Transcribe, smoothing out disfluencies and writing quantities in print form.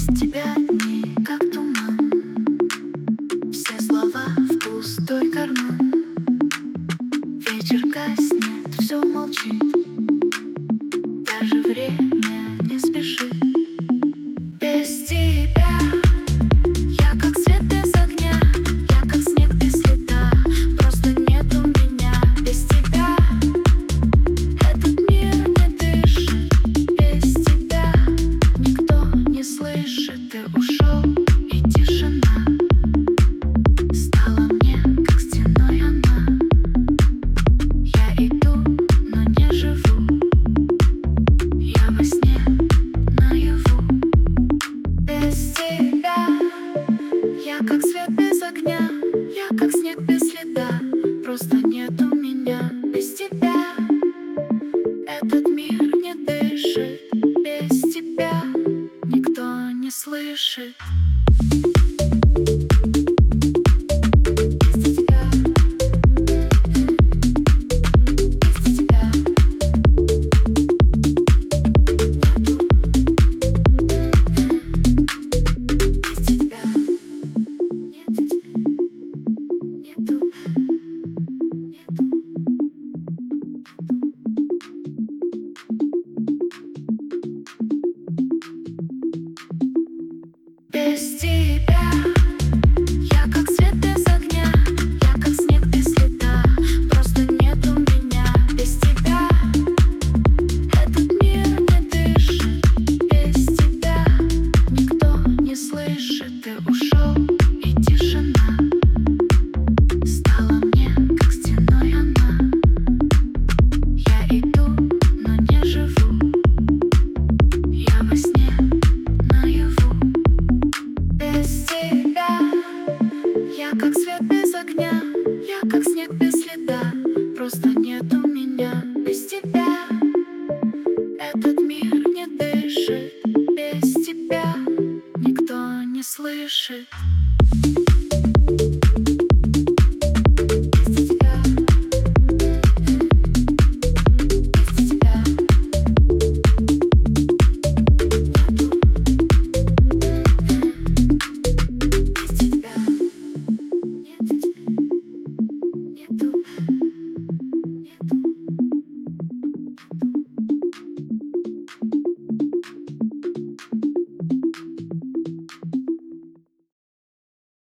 Без тебя дни как туман, все слова в пустой карман. Вечер гаснет, все молчит, даже время не спешит. Без тебя я как свет без огня, я как снег без следа. Просто нету меня без тебя. Этот мир не дышит без тебя. Никто не слышит, ты ушел, и тишина стала мне как стеной она. Я иду, но не живу, я во сне наяву. Без тебя я как свет без огня, я как снег без следа. Просто нету меня без тебя. Этот мир не дышит без тебя. Никто не слышит. Без тебя, без тебя нету. Без тебя нет, нету, нету. Без тебя я как свет без огня, я как снег без следа. Просто нету меня без тебя. Этот мир не дышит без тебя. Никто не слышит, ты ушел, и тишина стала мне как стеной она. Я иду, но не живу, я во сне наяву. Без тебя я как свет без огня, я как снег без следа. Просто нету меня без тебя. Этот мир не дышит без тебя. Никто не слышит.